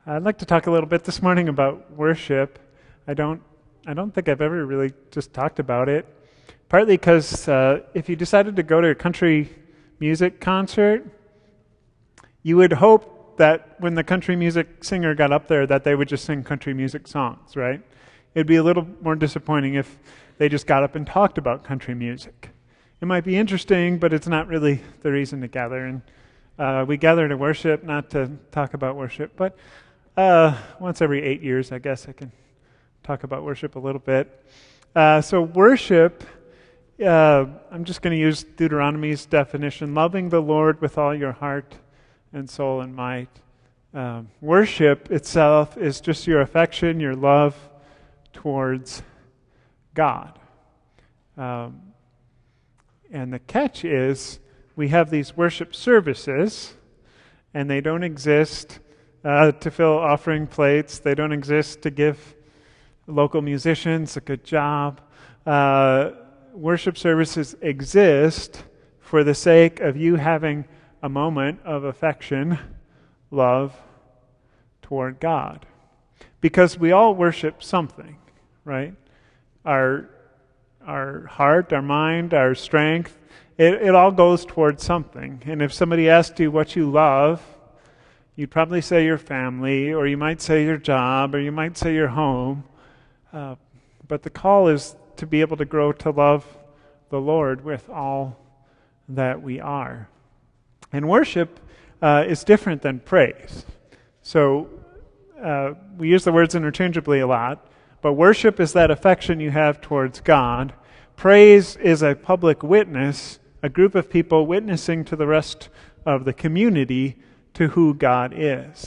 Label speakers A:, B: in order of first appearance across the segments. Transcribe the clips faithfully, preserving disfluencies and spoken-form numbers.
A: I'd like to talk a little bit this morning about worship. I don't, I don't think I've ever really just talked about it. Partly because uh, if you decided to go to a country music concert, you would hope that when the country music singer got up there that they would just sing country music songs, right? It'd be a little more disappointing if they just got up and talked about country music. It might be interesting, but it's not really the reason to gather. And uh, we gather to worship, not to talk about worship. But uh, once every eight years, I guess I can talk about worship a little bit. Uh, so worship, uh, I'm just going to use Deuteronomy's definition, loving the Lord with all your heart and soul and might. Um, worship itself is just your affection, your love towards God. Um, and the catch is we have these worship services, and they don't exist uh, to fill offering plates. They don't exist to give local musicians a good job. Uh, worship services exist for the sake of you having a moment of affection, love toward God. Because we all worship something, right? Our our heart, our mind, our strength, it, it all goes towards something. And if somebody asked you what you love, you'd probably say your family, or you might say your job, or you might say your home. Uh, but the call is to be able to grow to love the Lord with all that we are. And worship uh, is different than praise. So uh, we use the words interchangeably a lot, but worship is that affection you have towards God. Praise is a public witness, a group of people witnessing to the rest of the community to who God is.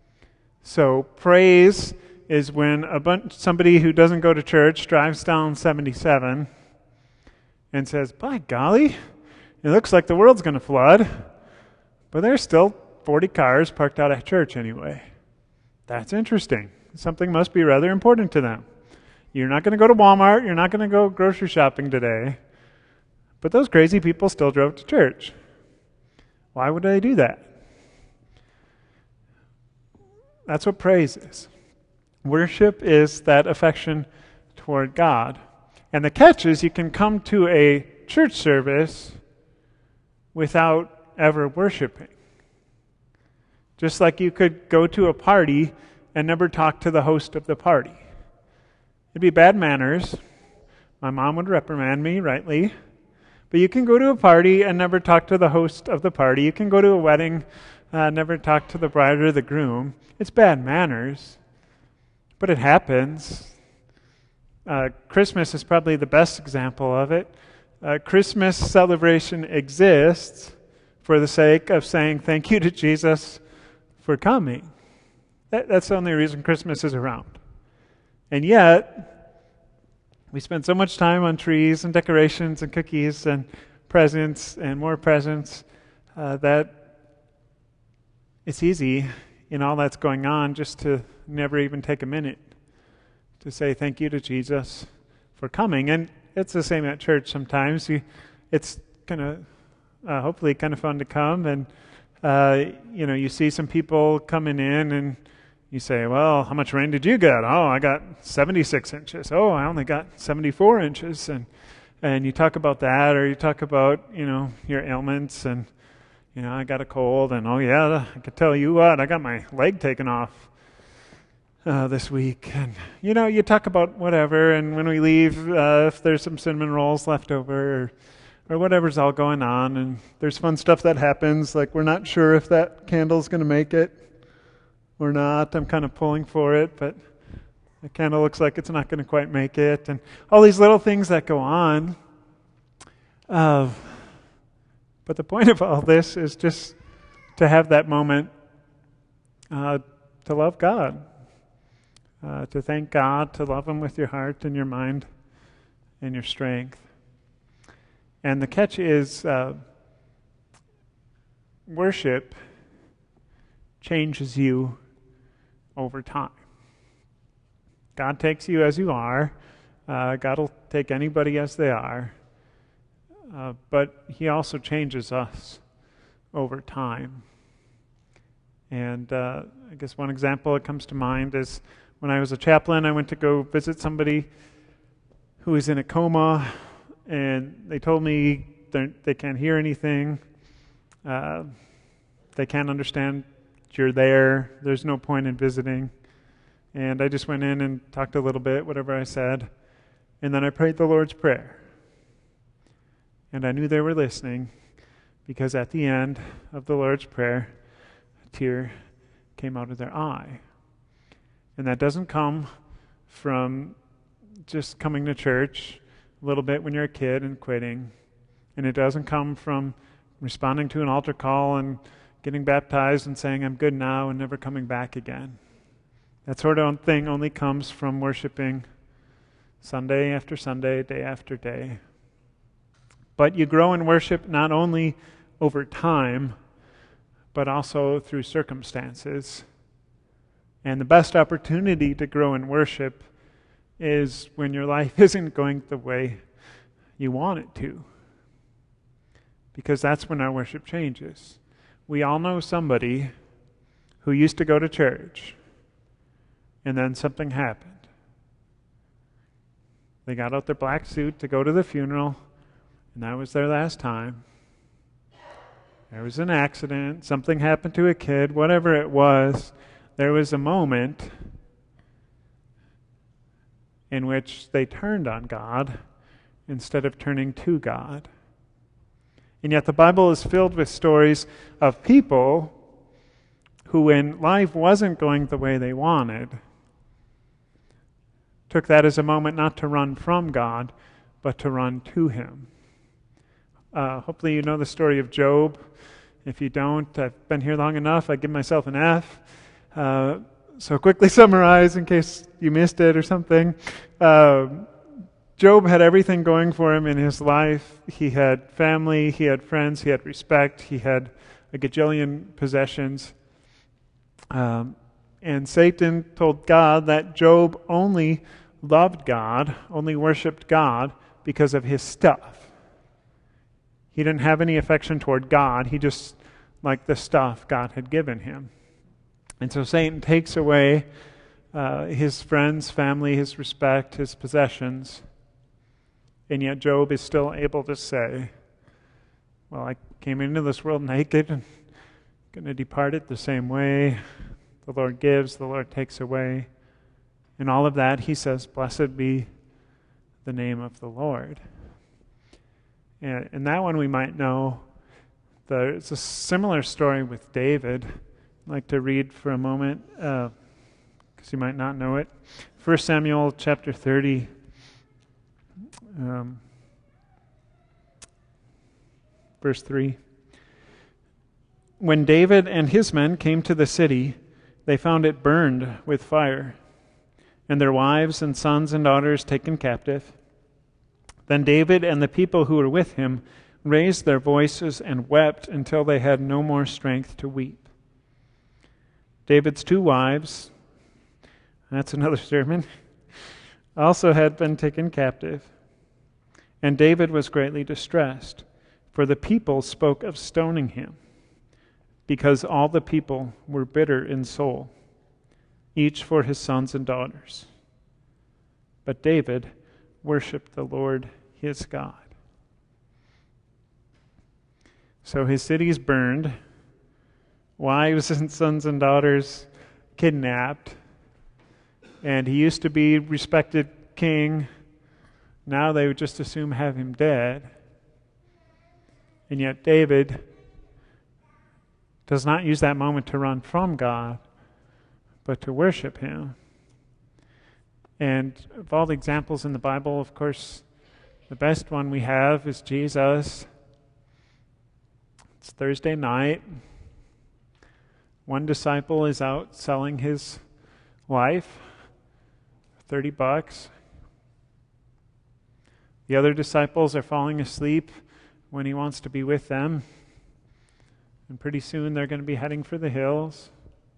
A: So praise is when a bunch, somebody who doesn't go to church drives down seventy-seven and says, by golly, it looks like the world's going to flood, but there's still forty cars parked out at church anyway. That's interesting. Something must be rather important to them. You're not going to go to Walmart. You're not going to go grocery shopping today. But those crazy people still drove to church. Why would they do that? That's what praise is. Worship is that affection toward God. And the catch is you can come to a church service without ever worshiping. Just like you could go to a party and never talk to the host of the party. It'd be bad manners. My mom would reprimand me, rightly. But you can go to a party and never talk to the host of the party. You can go to a wedding, uh, never talk to the bride or the groom. It's bad manners. But it happens. Uh, Christmas is probably the best example of it. Uh, Christmas celebration exists for the sake of saying thank you to Jesus for coming. That, that's the only reason Christmas is around. And yet, we spend so much time on trees and decorations and cookies and presents and more presents uh, that it's easy in all that's going on just to never even take a minute to say thank you to Jesus for coming. And it's the same at church sometimes. You, it's kind of, uh, hopefully kind of fun to come and, uh, you know, you see some people coming in and you say, well, how much rain did you get? Oh, I got seventy-six inches. Oh, I only got seventy-four inches. And and you talk about that, or you talk about, you know, your ailments, and, you know, I got a cold, and oh yeah, I could tell you what, I got my leg taken off uh, this week. And, you know, you talk about whatever, and when we leave, uh, if there's some cinnamon rolls left over, or, or whatever's all going on, and there's fun stuff that happens, like we're not sure if that candle's going to make it or not. I'm kind of pulling for it, but the candle looks like it's not going to quite make it. And all these little things that go on. Uh, but the point of all this is just to have that moment uh, to love God, uh, to thank God, to love Him with your heart and your mind and your strength. And the catch is uh, worship changes you over time. God takes you as you are. Uh, God will take anybody as they are. Uh, but He also changes us over time. And uh, I guess one example that comes to mind is when I was a chaplain, I went to go visit somebody who was in a coma, and they told me they can't hear anything. Uh, they can't understand you're there. There's no point in visiting. And I just went in and talked a little bit, whatever I said. And then I prayed the Lord's Prayer. And I knew they were listening because at the end of the Lord's Prayer, a tear came out of their eye. And that doesn't come from just coming to church a little bit when you're a kid and quitting. And it doesn't come from responding to an altar call and getting baptized and saying, I'm good now, and never coming back again. That sort of thing only comes from worshiping Sunday after Sunday, day after day. But you grow in worship not only over time, but also through circumstances. And the best opportunity to grow in worship is when your life isn't going the way you want it to. Because that's when our worship changes. We all know somebody who used to go to church, and then something happened. They got out their black suit to go to the funeral, and that was their last time. There was an accident, something happened to a kid, whatever it was, there was a moment in which they turned on God instead of turning to God. And yet the Bible is filled with stories of people who, when life wasn't going the way they wanted, took that as a moment not to run from God, but to run to Him. Uh, hopefully you know the story of Job. If you don't, I've been here long enough, I give myself an F. Uh, so quickly summarize in case you missed it or something. Uh, Job had everything going for him in his life. He had family, he had friends, he had respect, he had a gajillion possessions. Um, and Satan told God that Job only loved God, only worshiped God because of his stuff. He didn't have any affection toward God. He just liked the stuff God had given him. And so Satan takes away uh, his friends, family, his respect, his possessions. And yet Job is still able to say, well, I came into this world naked and going to depart it the same way. The Lord gives, the Lord takes away. And all of that, he says, blessed be the name of the Lord. And, and that one we might know. There's a similar story with David. I'd like to read for a moment, because uh, you might not know it. First Samuel chapter thirty. Um, verse three. When David and his men came to the city, they found it burned with fire, and their wives and sons and daughters taken captive. Then David and the people who were with him raised their voices and wept until they had no more strength to weep. David's two wives, that's another sermon, also had been taken captive. And David was greatly distressed, for the people spoke of stoning him, because all the people were bitter in soul, each for his sons and daughters. But David worshipped the Lord his God. So his city's burned, wives and sons and daughters kidnapped, and he used to be respected king. Now they would just assume have him dead. And yet David does not use that moment to run from God, but to worship him. And of all the examples in the Bible, of course, the best one we have is Jesus. It's Thursday night. One disciple is out selling his life, thirty bucks. The other disciples are falling asleep when he wants to be with them. And pretty soon they're going to be heading for the hills.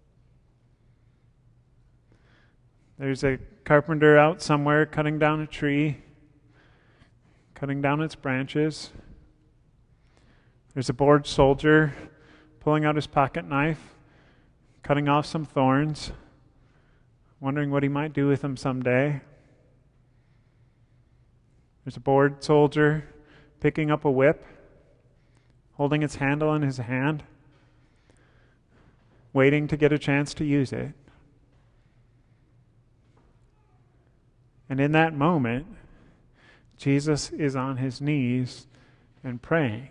A: There's a carpenter out somewhere cutting down a tree, cutting down its branches. There's a bored soldier pulling out his pocket knife, cutting off some thorns, wondering what he might do with them someday. There's a bored soldier picking up a whip, holding its handle in his hand, waiting to get a chance to use it. And in that moment, Jesus is on his knees and praying,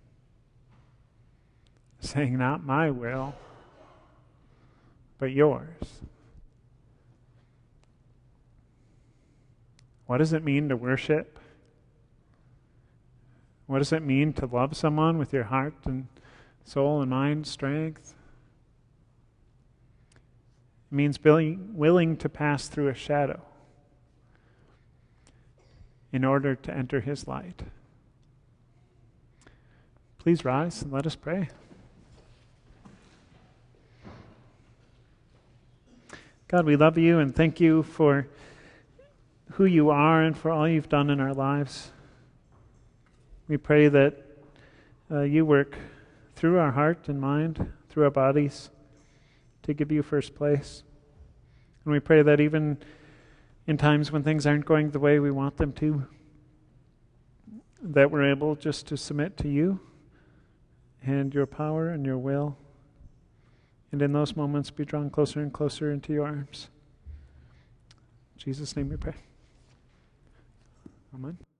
A: saying, "Not my will, but yours." What does it mean to worship? What does it mean to love someone with your heart and soul and mind, strength? It means being willing to pass through a shadow in order to enter his light. Please rise and let us pray. God, we love you and thank you for who you are and for all you've done in our lives. We pray that uh, you work through our heart and mind, through our bodies, to give you first place. And we pray that even in times when things aren't going the way we want them to, that we're able just to submit to you and your power and your will, and in those moments be drawn closer and closer into your arms. In Jesus' name we pray. Amen.